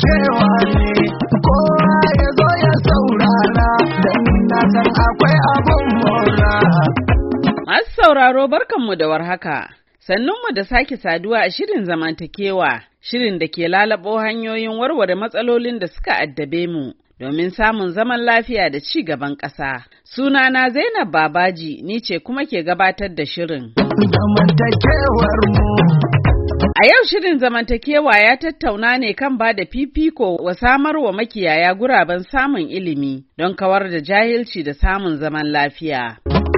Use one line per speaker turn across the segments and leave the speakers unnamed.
zamantakewa ne, kowa ya zo ya saurara, don na san akwai abun mora.
Masu sauraro barkanmu da warhaka. Sannunmu da sake saduwa a shirin zamantakewa, shirin da ke lalabo hanyoyin warware matsalolin da suka addabe mu domin samun zaman lafiya da ci gaban ƙasa. Sunana Zainab Babaji, ni ce kuma ke gabatar da shirin.
Zamantakewar mu.
A yau shirin zamantakewa ya tattauna ne kan ba da fifiko wa samar wa makiyaya guraben samun ilimi don kawar da jahilci da samun zaman lafiya.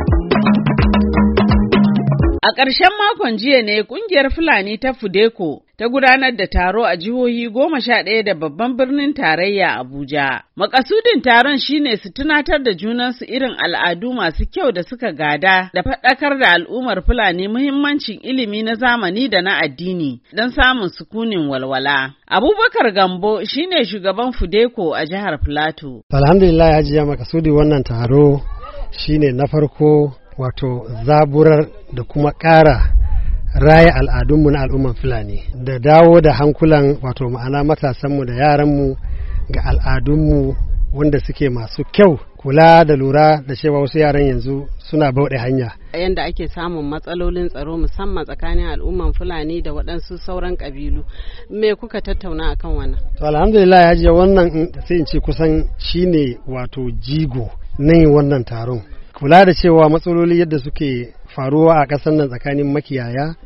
A ƙarshen makon jiya ne ƙungiyar Fulani ta Fudeko ta gudanar da taro a jihohi 11 da babban birnin tarayya Abuja. Makasudin taron shine su tunatar da junansu irin al'adu masu kyau da suka gada da faɗakar da al'ummar Fulani muhimmancin ilimi na zamani da na addini don samun sukunin walwala. Abubakar Gambo shine shugaban Fudeko a jihar Filato.
Alhamdulillah, Hajiya, makasudi wannan taro shine na farko wato zaburar da kuma ƙara raya al'adunmu na al'umman Fulani da dawo da hankulan wato ma'ana matasanmu da yaranmu ga al'adunmu wanda suke masu kyau, kula da lura da cewa wasu yaran yanzu suna bauɗe hanya.
Yanda ake samun matsalolin tsaro musamman tsakanin al'umman Fulani da waɗansu sauran ƙabilu, me kuka tattauna akan wannan?
To alhamdulillah, ya ji wannan sai in ce kusan shine wato jigo na yin wannan taron. Kula da cewa matsaloli yadda suke faruwa a ƙasar nan tsakanin makiyaya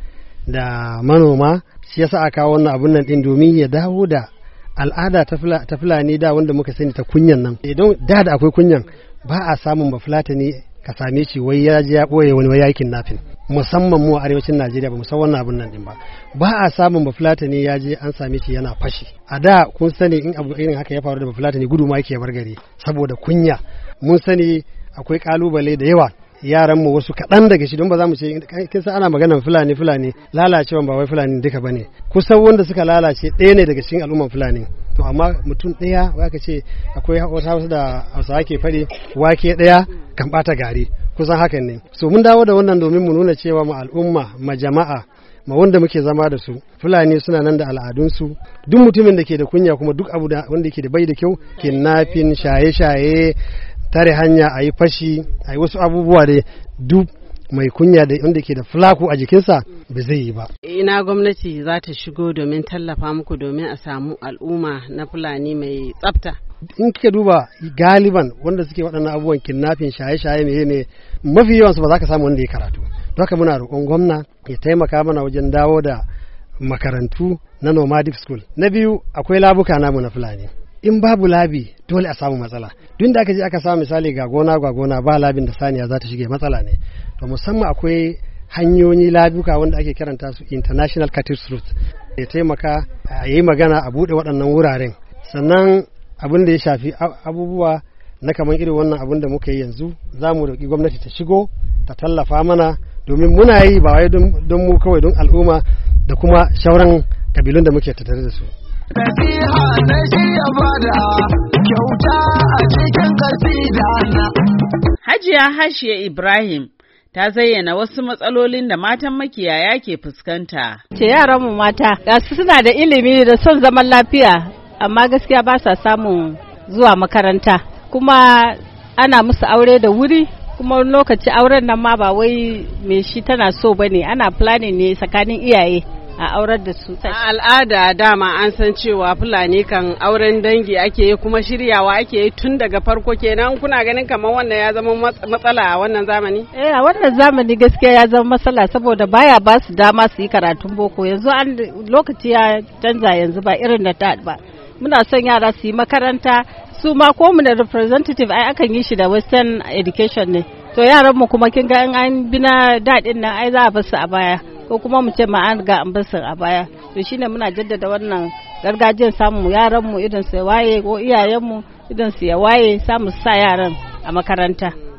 da manoma, shi yasa aka kawo wannan abun nan din domin ya dawo da al'ada ta Fulani da wanda muka sani ta kunyan nan. Idan da akwai kunyan, ba a samun ba Fulatani ka same shi wai ya je ya boye wani wai yakin nafin, musamman mu a arewacin Najeriya ba mu san wannan abun nan din ba. Ba a samun ba Fulatani ya je an same shi yana fashi. A da kun sani in abu irin haka ya faru da ba Fulatani gudu ma yake bar gari saboda kunya. Mun sani akwai kalubale da yawa, yaran mu wasu kaɗan daga shi, don ba za mu ce kin san ana maganar Fulani lalacewa ba wai Fulani duka bane, kusan wanda suka lalace ɗaya ne daga cikin al'umman Fulani. To amma mutum ɗaya waka ce akwai wata Hausa da Hausawa ke faɗi, wake ɗaya kan ɓata gari, kusan hakan ne. So mun dawo da wannan domin mu nuna cewa mu al'umma, ma jama'a, ma wanda muke zama da su, Fulani suna nan da al'adunsu. Duk mutumin da ke da kunya kuma duk abu da wanda ke da bai da kyau, kidnapping, shaye-shaye, tare hanya, a yi fashi, a yi wasu abubuwa da duk mai kunya da wanda ke da fulaku a jikinsa ba zai yi ba.
Ina gwamnati za ta shigo domin tallafa muku domin a samu al'umma na Fulani mai tsafta?
In kika duba galiban wanda suke waɗannan abubuwan kidnapping, shaye-shaye ne mafi yawansu ba za ka samu wanda ya karatu. Don haka muna roƙon gwamna ya taimaka mana wajen dawo da makarantu na nomadic school. Na biyu, akwai labuka namu na Fulani. In babu labi dole a samu matsala. Duk da aka je aka samu misali ga gona ba labin da saniya za ta shige, matsala ne. To musamman akwai hanyoyi labuka wanda ake kiranta su international cattle route, ya taimaka a yi magana a buɗe waɗannan wuraren. Sannan abin da ya shafi abubuwa na kamar irin wannan abin da muka yi yanzu, za mu roƙi gwamnati ta shigo ta tallafa mana, domin muna yi ba wai don mu kawai, don al'umma da kuma shauran kabilun da muke tattare da su.
Nasiha na shi ya bada kyauta a cikin kasida na.
Hajiya Hashiya Ibrahim ta zayyana wasu matsalolin da matan makiyaya ke fuskanta.
Ce yaran mu mata gasu suna da ilimi da son zaman lafiya, amma gaskiya ba sa samun zuwa makaranta, kuma ana musu aure da wuri, kuma lokaci auren nan ma ba wai me shi tana so bane, ana planning ne tsakanin iyaye a aurar da su.
A al'ada dama an san cewa Fulani kan auren dangi ake yi, kuma shiryawa ake yi tun daga farko. Kenan kuna ganin kamar wannan ya zama matsala a wannan zamani?
A wannan zamani gaskiya ya zama matsala, saboda baya ba su dama su yi karatun boko. Yanzu lokaci ya canza, yanzu ba irin da ta ba. Muna son yara su yi makaranta, su ma ko mu da representative ai akan yi shi da western education ne. To yaran mu kuma kin ga an bina daɗin nan ai za a bar su a baya, ko kuma mu ce ma an ga an bar su a baya. To shine muna jaddada wannan gargajiyar, samu yaran mu idan su waye, ko iyayen mu idan su ya waye, samu sa yaran a makaranta.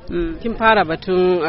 Kin fara batun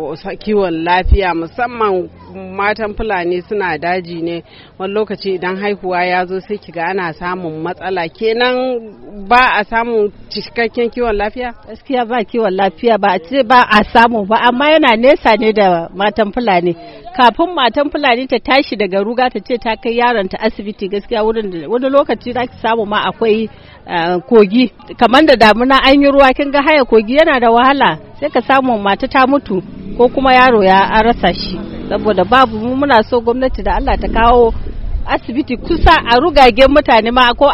kiwon lafiya, musamman matan Fulani suna daji ne, wani lokaci idan haihuwa ya zo sai kiga ana samun matsala, kenan ba a samun cikakken kiwon lafiya?
Gaskiya ba kiwon lafiya, ba a ce ba a samu ba, amma yana nesa ne da matan Fulani. Kafin matan Fulani ta tashi daga ruga ta ce ta kai yaron ta asibiti, gaskiya wani lokaci za ki samu ma akwai kogi, kamar da damuna an yi ruwa kin ga haya kogi yana da wahala, sai ka samu mata ta mutu ko kuma yaro ya rasa shi. Saboda babu, mu muna so gwamnati da Allah ta kawo asibiti kusa a rugagen mutane ma ko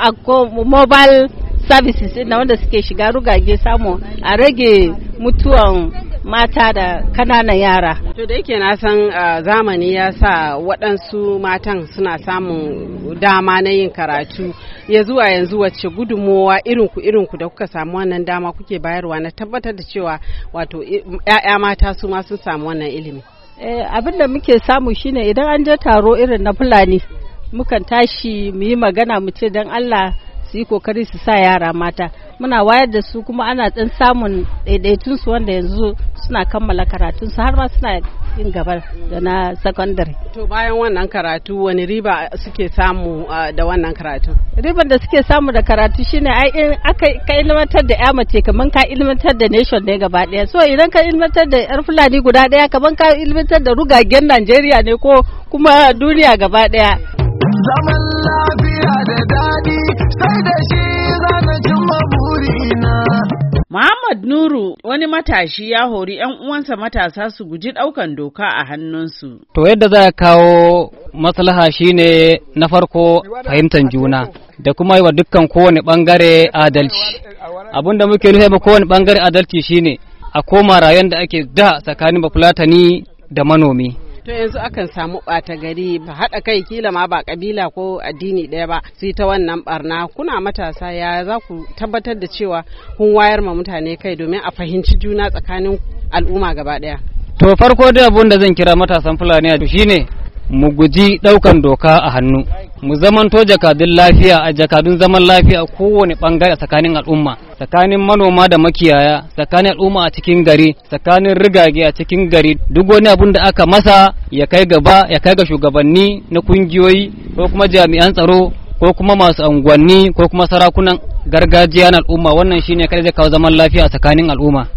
mobile services na wanda suke shiga rugage, samu a rage mutuwan mata da kananan yara.
To da yake na san zamani ya sa waɗansu matan suna samun dama na yin karatu, ya zuwa yanzu wacce gudunmowa irinku da kuka samu wannan dama kuke bayarwa na tabbatar da cewa wato 'ya'ya mata su ma sun samu wannan ilimi?
Abin da muke samu shine idan an je taro irin na Fulani, mukan tashi mu yi magana mu ce don Allah su yi kokari su sa yara mata, muna wayar da su, kuma ana ɗan samun ɗaiɗaitun su wanda yanzu suna kammala karatun su har ma suna yin gaba da na secondary. To bayan wannan karatu wani riba suke samu da wannan karatu? Riban da suke samu da karatu shine ai ka ilmantar da ya mace kaman ka ilmantar da nation ne gaba daya. So idan ka ilmantar da yar Fulani guda daya kaman ka ilmantar da rugagen Najeriya ne ko kuma duniya gaba daya.
Zaman lafiya da daɗi sai da shi zana cimma burina.
Muhammad Nuru wani matashi ya hori 'yan uwansa matasa su guji ɗaukan doka a hannunsu.
To yadda za a kawo maslaha shine na farko fahimtar juna da kuma yi wa dukkan kowane ɓangare adalci. Abin da muke nufi ba kowane ɓangare adalci shine a koma rayuwar da ake da tsakanin bafulatani da manomi.
To yanzu akan samu ɓata gari, ba haɗa kai, kila ma ba ƙabila ko addini ɗaya ba, sai ta wannan ɓarna. Kuna matasa ya za ku tabbatar da cewa kun wayar ma mutane kai domin a fahimci juna tsakanin al'umma gaba ɗaya?
To farko dai abun da zan kira matasan Fulani a shine mu guji ɗaukan doka a hannu, mu zamanto jakadun lafiya a jakadun zaman lafiya a kowane ɓangare a tsakanin al'umma, tsakanin manoma da makiyaya, tsakanin al'umma a cikin gari, tsakanin rigage a cikin gari. Duk wani abun da aka masa ya kai gaba, ya kai ga shugabanni na kungiyoyi ko kuma jami'an tsaro ko kuma masu unguwanni ko kuma sarakunan gargajiya na al'umma. Wannan shine kai zai kawo zaman lafiya a tsakanin al'umma.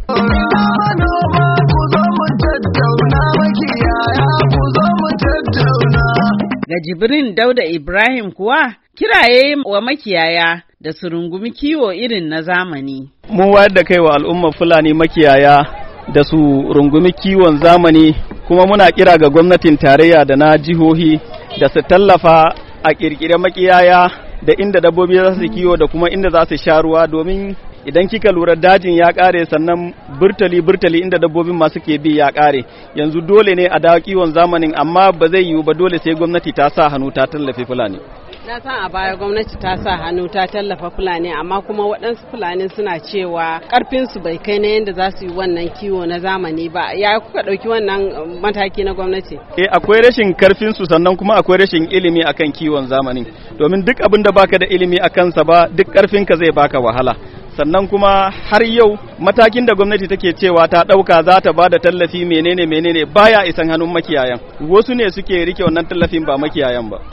Ga Jibrin Dauda Ibrahim kuwa kiraye wa makiyaya da su rungumi kiwo irin na zamani.
Mun wayar da kai wa al'ummar Fulani makiyaya da su rungumi kiwon zamani, kuma muna kira ga gwamnatin tarayya da na jihohi da su tallafa a kirkire makiyaya da inda dabbobi za su kiwo da kuma inda za su sha ruwa, domin idan kika lura dajin ya kare, sannan burtali inda dabbobin masu ke bi ya kare. Yanzu dole ne a dawo kiwon zamanin, amma ba zai yiwu ba, dole sai gwamnati ta sa hannu ta tallafe Fulani.
Na san a baya gwamnati ta sa hannu ta tallafa Fulani, amma kuma waɗansu Fulani suna cewa ƙarfinsu bai kai na yadda za su yi wannan kiwo na zamani ba. Ya kuka ɗauki wannan mataki na gwamnati?
Akwai rashin ƙarfinsu, sannan kuma akwai rashin ilimi akan kiwon zamani, domin duk abin da baka da ilimi a kansa ba, duk ƙarfinka zai baka wahala. Sannan kuma har yau matakin da gwamnati take cewa ta ɗauka za ta ba da tallafi menene baya isan hannun makiyayan, wasu ne suke rike wannan tallafin ba makiyayan ba.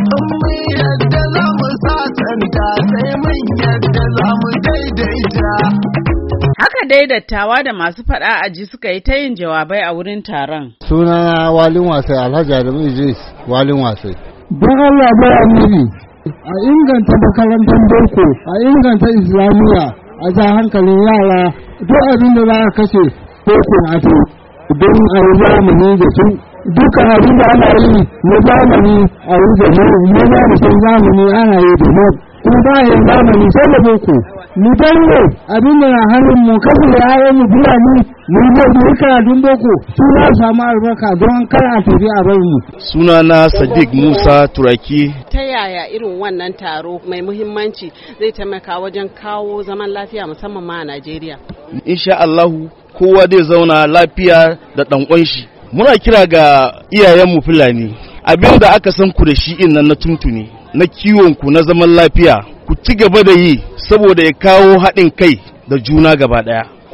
Yadda za mu sasanta sai mun yadda za mu daidaita.
Haka dai dattawa da masu faɗa aji suka yi ta yin jawabai a wurin taron.
Sunana Walin Wasai, Alhaji Adamu Idris Walin Wasai.
Don Allah ba amini a inganta makarantar boko, a inganta islamiyya, a ja hankalin yara, duk abin da za a kashe boko a to don a yi zamani da su. Duka abin da ana yi na zamani a yi da mu za mu san zamani ana yi da mu. Kuma bayan zamani sai da boko. Mu danne abin da na hannun mu kasu da yayan mu Fulani mu yi karatun boko su za su samu albarka don kar a tafi a bar mu.
Sunana Sadiq Musa Turaki.
Ta yaya irin wannan taro mai muhimmanci zai taimaka wajen kawo zaman lafiya musamman ma a Najeriya?
Insha Allahu kowa zai zauna lafiya da ɗan shi. Muna kira ga iyayenmu Fulani, abin da aka san ku da shi in nan na tuntuni, na kiwon ku na zaman lafiya, ku ci gaba da yi saboda ya kawo haɗin kai da juna gaba ɗaya.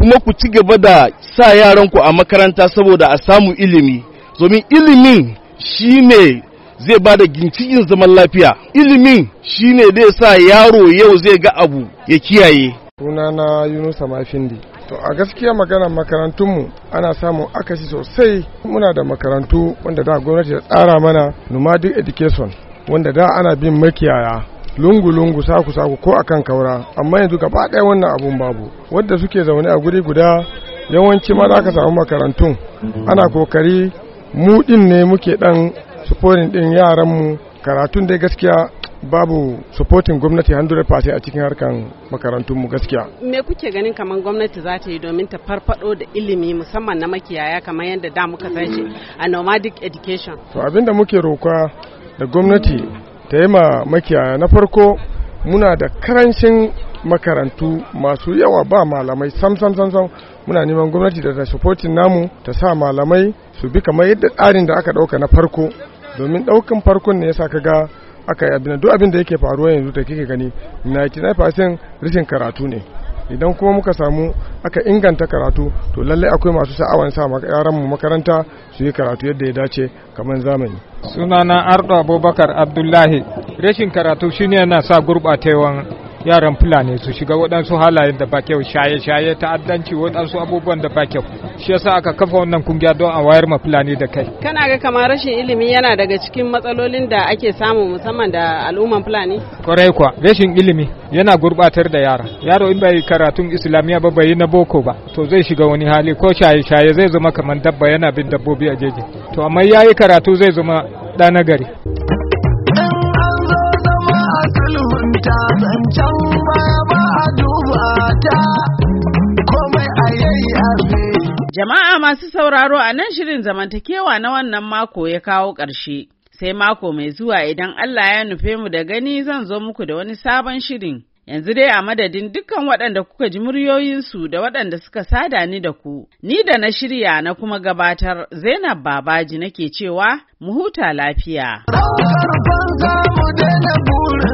kuma ku ci gaba da sa yaranku a makaranta saboda a samu ilimi, domin ilimin shine zai ba da ginshiƙin zaman lafiya. Ilimin shine zai sa yaro yau zai ga abu ya kiyaye.
Sunana Yunusa Mafindi. To a gaskiya maganar makarantunmu ana samun akasi sosai. Muna da makarantu wanda da gwamnati ta tsara mana nomadic education, wanda da ana bin makiyaya lungu-lungu saku-saku ko akan kaura, amma yanzu gaba ɗaya wannan abun babu. Wadda suke zaune a guri guda yawanci ma za ka samu makarantun ana kokari mu ɗin ne muke ɗan supporting ɗin yaranmu. Karatun dai gaskiya babu supporting gwamnati 100% a cikin harkan makarantunmu gaskiya.
Me kuke ganin kamar gwamnati za ta yi domin ta farfado da ilimi musamman na makiyaya kamar yadda da muka san shi a nomadic education?
To abinda muke roka da gwamnati ta yi ma makiyaya, na farko muna da karancin makarantu masu yawa ba malamai sam. Muna neman gwamnati da ta supporting namu ta sa malamai su bi kamar yadda tsarin da aka dauka na farko, domin daukan farkon ne yasa kaga aka yi abin duk abin da yake faruwa yanzu da kike gani 99% rashin karatu ne. Idan kuma muka samu aka inganta karatu to lallai akwai masu sha'awan sa yaran mu makaranta su yi karatu yadda ya dace kamar zamani.
Sunana Ardo Abubakar Abdullahi. Rashin karatu shine yana sa gurbatewan yaran Fulani su shiga waɗansu halayen da ba kyau, shaye-shaye, ta'addanci, waɗansu abubuwan da ba kyau. Shi yasa aka kafa wannan kungiya don a wayar ma Fulani da kai.
Kana ga kamar rashin ilimi yana daga cikin matsalolin da ake samu musamman da al'umman Fulani?
Kwarai kuwa, rashin ilimi yana gurbatar da yara. Yaro in bai karatun Islamiyya ba, bai yi na boko ba, to zai shiga wani hali, ko shaye-shaye zai zama kamar dabba yana bin dabbobi a jeji. To amma yayi karatu zai zama ɗa nagari.
Jama'a masu sauraro, a nan shirin zamantakewa na wannan mako ya kawo ƙarshe. Sai mako mai zuwa idan Allah ya nufe mu da gani zan zo muku da wani sabon shirin. Yanzu dai a madadin dukkan waɗanda kuka ji muryoyinsu da waɗanda suka sada ni da ku, ni da na shirya na kuma gabatar Zainab Babaji nake cewa mu huta lafiya.